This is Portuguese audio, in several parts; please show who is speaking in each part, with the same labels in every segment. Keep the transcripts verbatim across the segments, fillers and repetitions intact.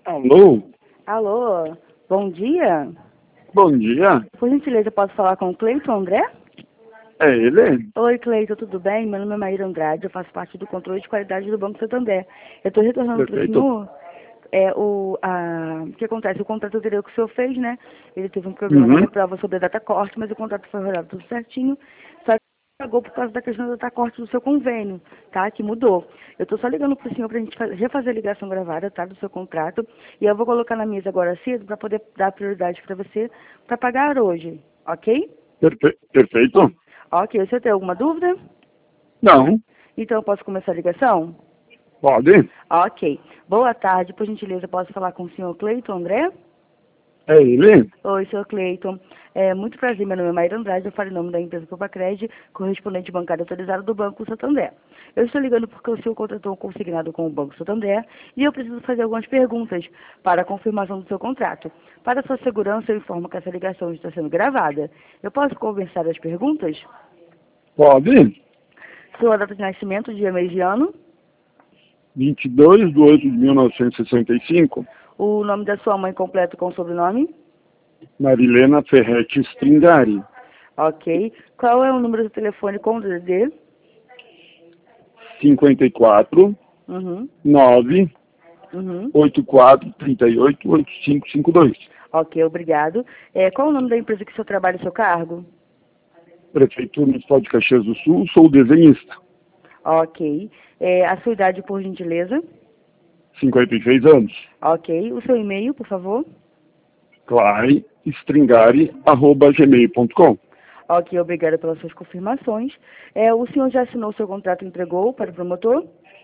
Speaker 1: Alô?
Speaker 2: Alô, bom dia.
Speaker 1: Bom dia.
Speaker 2: Por gentileza, posso falar com o Cleiton André?
Speaker 1: É ele?
Speaker 2: Oi, Cleiton, tudo bem? Meu nome é Maíra Andrade, eu faço parte do controle de qualidade do Banco Santander. Eu estou retornando para o
Speaker 1: Perfeito.
Speaker 2: senhor é, o, a, o que acontece, o contrato anterior que o senhor fez, né? Ele teve um problema
Speaker 1: Uhum.
Speaker 2: na prova sobre a data corte, mas o contrato foi rodado tudo certinho, só que pagou por causa da questão da data corte do seu convênio, tá? Que mudou. Eu estou só ligando para o senhor para a gente fa- refazer a ligação gravada, tá? Do seu contrato, e eu vou colocar na mesa agora cedo para poder dar prioridade para você para pagar hoje, ok?
Speaker 1: Perfe- Perfeito?
Speaker 2: Ok, você tem alguma dúvida?
Speaker 1: Não.
Speaker 2: Então eu posso começar a ligação?
Speaker 1: Pode?
Speaker 2: Ok. Boa tarde, por gentileza, posso falar com o senhor Cleiton André?
Speaker 1: É ele?
Speaker 2: Oi, senhor Cleiton. É, muito prazer, meu nome é Maíra Andrade, eu falo em nome da empresa Propacred, correspondente bancário autorizado do Banco Santander. Eu estou ligando porque o senhor contratou um consignado com o Banco Santander e eu preciso fazer algumas perguntas para a confirmação do seu contrato. Para sua segurança, eu informo que essa ligação está sendo gravada. Eu posso conversar as perguntas?
Speaker 1: Pode?
Speaker 2: Sua data de nascimento, dia, mês e ano?
Speaker 1: vinte e dois de oito de mil novecentos e sessenta e cinco.
Speaker 2: O nome da sua mãe completo com sobrenome?
Speaker 1: Marilena Ferretti Stringari.
Speaker 2: Ok. Qual é o número do telefone com o D D D?
Speaker 1: cinquenta e quatro,
Speaker 2: Uhum.
Speaker 1: nove,
Speaker 2: Uhum.
Speaker 1: oitenta e quatro, trinta e oito, oitenta e cinco, cinquenta e dois.
Speaker 2: Ok, obrigado. É, qual o nome da empresa que o senhor trabalha e seu cargo?
Speaker 1: Prefeitura Municipal de Caxias do Sul. Sou desenhista.
Speaker 2: Ok. É, a sua idade, por gentileza?
Speaker 1: cinquenta e seis anos.
Speaker 2: Ok. O seu e-mail, por favor?
Speaker 1: clay stringari arroba gmail ponto com.
Speaker 2: Ok, obrigada pelas suas confirmações. É, o senhor já assinou o seu contrato e entregou para o promotor?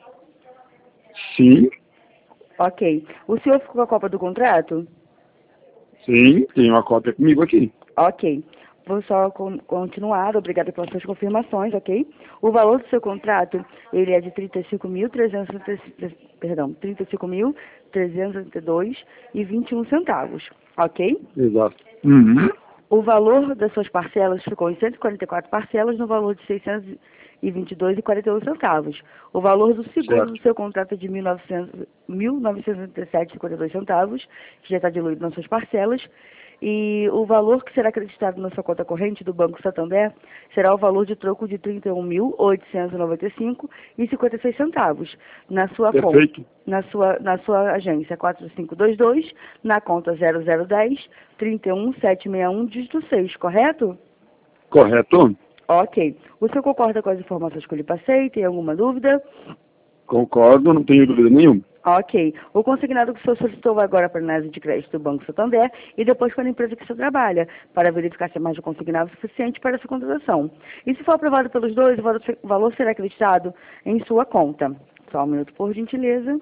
Speaker 1: Sim,
Speaker 2: Ok. O senhor ficou com a cópia do contrato?
Speaker 1: sim, tem uma cópia comigo aqui.
Speaker 2: Ok. Vou só con- continuar, obrigada pelas suas confirmações, ok? O valor do seu contrato, ele é de trinta e cinco mil trezentos perdão, trinta e cinco mil trezentos e trinta e dois e vinte e um centavos, ok?
Speaker 1: Exato. Uhum.
Speaker 2: O valor das suas parcelas ficou em cento e quarenta e quatro parcelas no valor de seiscentos e vinte e dois e quarenta e um centavos. O valor do seguro
Speaker 1: Certo.
Speaker 2: do seu contrato é de mil e novecentos mil novecentos e trinta e sete e cinquenta e dois centavos, que já está diluído nas suas parcelas. E o valor que será acreditado na sua conta corrente do Banco Santander será o valor de troco de trinta e um mil oitocentos e noventa e cinco e cinquenta e seis centavos na sua conta,
Speaker 1: Perfeito.
Speaker 2: na sua, na sua agência quatro cinco dois dois, na conta zero zero um zero, trinta e um sete seis um, dígito seis, correto?
Speaker 1: Correto?
Speaker 2: Ok. O senhor concorda com as informações que eu lhe passei? Tem alguma dúvida?
Speaker 1: Concordo, não tenho dúvida nenhuma.
Speaker 2: Ok. O consignado que o senhor solicitou vai agora para a análise de crédito do Banco Santander e depois para a empresa que o senhor trabalha, para verificar se é mais de consignado suficiente para essa contratação. E se for aprovado pelos dois, o valor o valor será acreditado em sua conta. Só um minuto, por gentileza.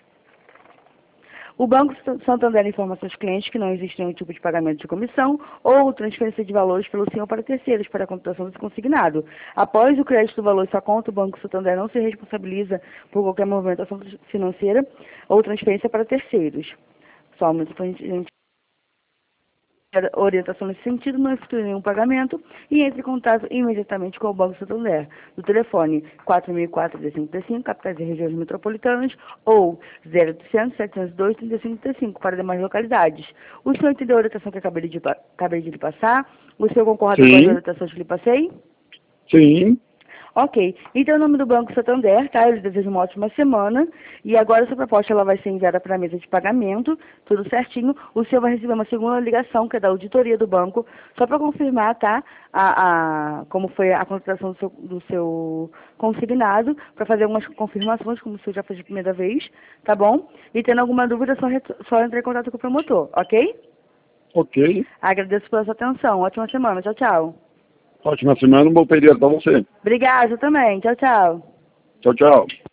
Speaker 2: O Banco Santander informa seus clientes que não existe nenhum tipo de pagamento de comissão ou transferência de valores pelo senhor para terceiros para a contratação desse consignado. Após o crédito do valor em sua conta, o Banco Santander não se responsabiliza por qualquer movimentação financeira ou transferência para terceiros. Só um minuto para a gente orientação nesse sentido, não efetue nenhum pagamento e entre em contato imediatamente com o Banco Santander, do telefone quatro mil e quatro, três cinco três cinco, capitais e regiões metropolitanas, ou zero oitocentos, setecentos e dois, trinta e cinco trinta e cinco para demais localidades. O senhor entendeu a orientação que eu acabei de, acabei de lhe passar? O senhor concorda com as
Speaker 1: Sim,
Speaker 2: orientações que lhe passei?
Speaker 1: sim.
Speaker 2: Ok. Então, em nome do Banco Santander, tá? Eu lhe desejo uma ótima semana. E agora, essa proposta ela vai ser enviada para a mesa de pagamento, tudo certinho. O senhor vai receber uma segunda ligação, que é da auditoria do banco, só para confirmar, tá? A, a, como foi a contratação do seu, do seu consignado, para fazer algumas confirmações, como o senhor já fez a primeira vez, tá bom? E tendo alguma dúvida, é só, ret- só entrar em contato com o promotor, ok?
Speaker 1: Ok.
Speaker 2: Agradeço pela sua atenção. Ótima semana. Tchau, tchau.
Speaker 1: Ótima semana, um bom período para você.
Speaker 2: Obrigada, eu também. Tchau, tchau.
Speaker 1: Tchau, tchau.